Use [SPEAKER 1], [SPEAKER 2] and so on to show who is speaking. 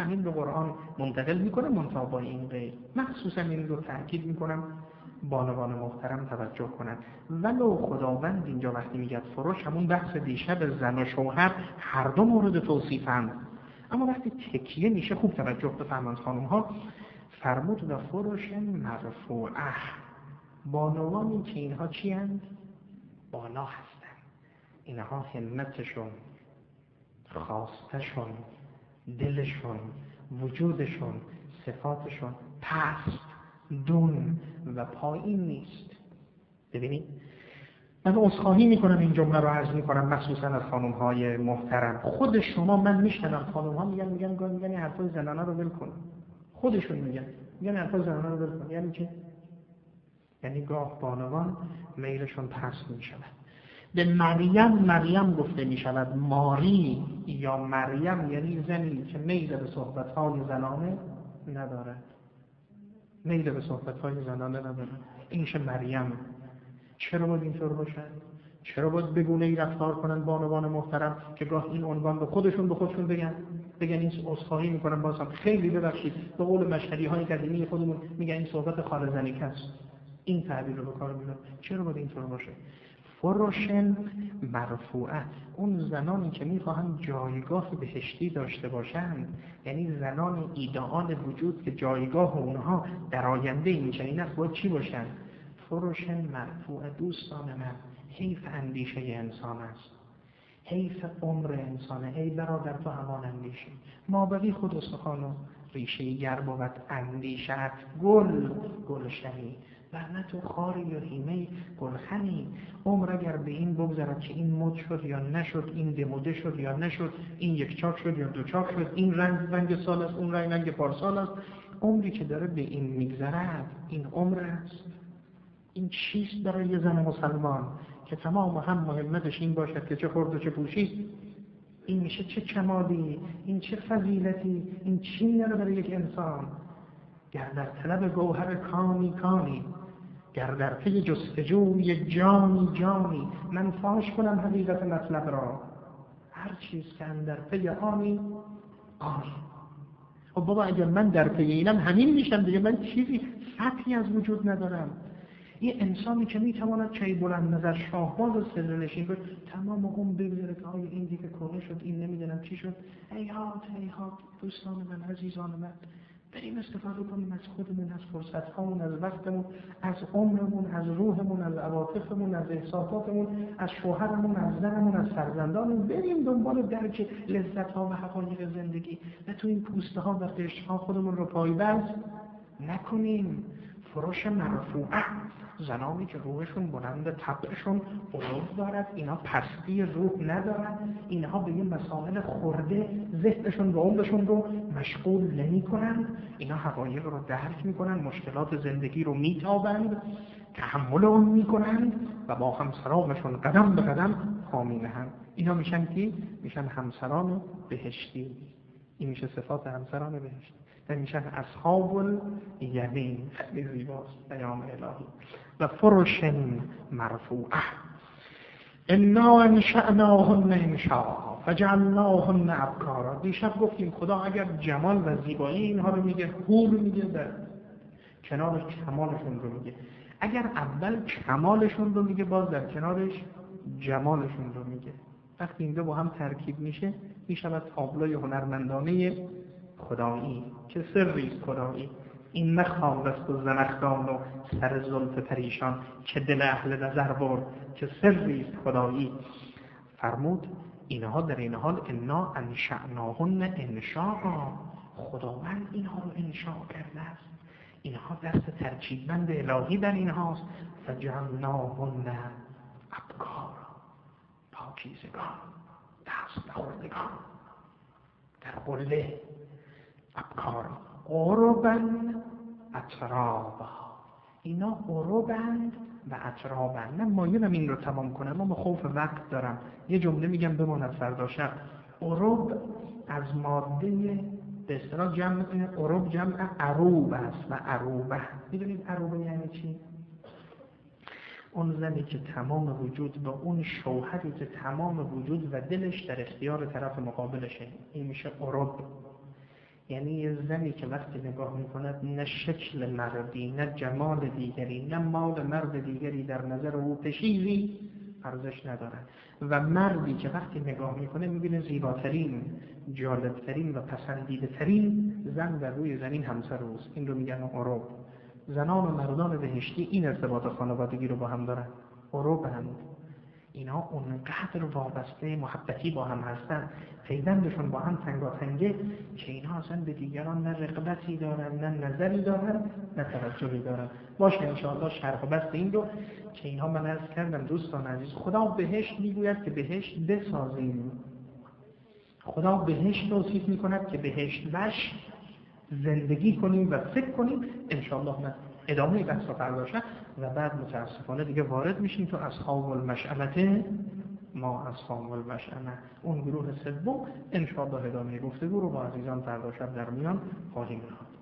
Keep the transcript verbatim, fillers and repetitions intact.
[SPEAKER 1] همین رو قرآن منتقل میکنه منتها با این قید. مخصوصا این رو تأکید میکنم بانوان محترم توجه کنن. ولو خداوند اینجا وقتی میگه فروش، همون بحث دیشب زن و شوهر هر دو مورد توصیفند، اما وقتی تکیه میشه خوب توجه بفرمایید خانم ها، فرمود و فروش مرفوعه، بانوانی که اینها چی هستند؟ بالا هستند، اینها همتشون، خواستشون، دلشون، وجودشون، صفاتشون پست، دون و پایین نیست. ببینید من عذرخواهی میکنم این جمله رو عرض میکنم مخصوصا از خانم های محترم. خود شما من میشنم خانم ها میگن میگن میگن, میگن این حرفای زنانه رو ول کن. خودشون میگن میگن حرفای زنانه رو ول کن. یعنی چه؟ یعنی گاه بانوان میلشون پست میشود. به مریم مریم گفته میشود، ماری یا مریم یعنی زنی که میل به صحبت های زنانه ندارد، میل به صحبت های زنانه ندارد، این میشه مریم. چرا باید اینطور باشن؟ چرا باید بگونه ای رفتار کنن بانوان محترم که گاه این عنوان به خودشون به خودشون بگن بگن این عذرخواهی میکنن بازم خیلی ببخشید، به قول مشهدی های قدیمی خودمون میگن این صحبت خاله‌زنی است، این تعبیر رو به کار میبرن. چرا باید اینطور باشه؟ فروشن مرفوعه، اون زنانی که میخواهند جایگاه بهشتی داشته باشند، یعنی زنان ایدئال وجود که جایگاه اونها در آینده میشه، این است باید چی باشن؟ فروشن مرفوعه. دوستان من، حیف اندیشه انسان است، حیف عمر انسانه. ای برادر تو همان اندیشه، ما بقی خود استخوان و ریشه گر بود اندیشت گل گلشنی، ورنه تو خاری و هیمه گلخنی. عمر اگر به این بگذرد که این مد شد یا نشد، این دموده شد یا نشد، این یک چاک شد یا دو چاک شد، این رنگ رنگ سال است، اون رنگ رنگ پارسال است، عمری که داره به این میگذرد این عمر است. این چیست برای یه زن مسلمان که تمام هم مهمتش این باشد که چه خورد و چه پوشید؟ این میشه چه کمالی، این چه فضیلتی، این چی میاره برای یک انسان؟ گر در طلب گوهر کانی کانی، گر در پی جستجوی جانی جانی، من فاش کنم حقیقت مطلب را، هر چیز که اندر پی آنی آنی. خب بابا اگر من در پی اینم همین میشم دیگه، من چیزی سطحی از وجود ندارم. این انسانی که میتواند چه بلند نظر شاهباز و سر نشین بود، تمام اون بگذاره که آیا این دیگه کنه شد، این نمیدونم چی شد. ای هات ای هات دوستان من، عزیزان من، بریم استفاده کنیم از خودمون، از فرصت‌هامون، از وقتمون، از عمرمون، از روحمون، از عواطفمون، از احساساتمون، از شوهرمون، از زنمون، از فرزندانمون، بریم دنبال درک لذت‌ها و حقایق زندگی و تو این پوسته‌ها و قشرها خودمون رو پایبند نکنیم. فروش مرفوعه، زنانی که روحشون بلند، طبعشون علو دارد، اینا پستی روح ندارد، اینها به این مسائل خورده ذهنشون و عمرشون رو مشغول نمی کنند، اینا حقایق رو درک می کنند، مشکلات زندگی رو می تابند، تحمل اون می کنند و با همسرانشون قدم به قدم پا می نهند. اینا میشن کی؟ میشن همسران بهشتی. این میشه صفات همسران بهشتی. میشن اصحاب الیمین. خیلی زیباست پیام الهی. و فرش مرفوعه، انا انشأناهن انشاء فجعلناهن ابکارا. دیشب گفتیم خدا اگر جمال و زیبایی اینها رو میگه، حور میگه، در کنارش کمالشون رو میگه. اگر اول کمالشون رو میگه، باز در کنارش جمالشون رو میگه. وقتی این دو با هم ترکیب میشه، میشود تابلوی هنرمندانه خدایی که سریست خدایی. این نه خال است و زنخدان و سر زلف پریشان که دل اهل نظر برد، که سریست خدایی. فرمود اینها در این حال انا انشأناهن انشاء، خداوند اینها رو انشاء کرده است، اینها دست ترکیبند الهی در اینهاست. فجعلناهن ابکارا، پاکیزگان، دست نخوردگان، در قله ابکار، عربن اترابا. اینا عربند و اترابند. من مایلم این رو تمام کنم اما خوف وقت دارم، یه جمله میگم بماند فردا شب. عرب از ماده به اصطلاح جمع، عرب جمع عروب است و عروبه. میدونید عروبه یعنی چی؟ اون زنی که تمام وجود و اون شوهری که تمام وجود و دلش در اختیار طرف مقابلشه، این میشه عرب. یعنی یه زنی که وقتی نگاه میکند نه شکل مردی، نه جمال دیگری، نه مال مرد دیگری در نظر او چیزی ارزش ندارد، و مردی که وقتی نگاه میکنه میبینه زیباترین، جالبترین و پسندیده ترین زن در روی زمین همسر اوست. این رو میگن عروب. زنان و مردان بهشتی این ارتباط خانوادگی رو با هم دارن، عروب هم. اینا اونقدر وابسته محبتی با هم هستن، پیوندشون با هم تنگاتنگه که اینا اصلا به دیگران نه رغبتی دارن، نه نظری دارن، نه توجهی دارن. باشه انشاءالله شرح و بسط این رو که اینها من عرض کردم دوستان عزیز، خدا بهشت میگوید که بهشت بسازیم، خدا بهشت توصیف میکند که بهشت وش زندگی کنیم و فکر کنیم. انشاءالله من ادامه بحث رو پرداشتم و بعد متاسفانه دیگه وارد میشیم تو اصحاب المشأمه، ما اصحاب المشأمه، اون گروه سوم. انشاءالله ادامه گفتگو رو با عزیزان فردا شب در میان خواهیم نهاد.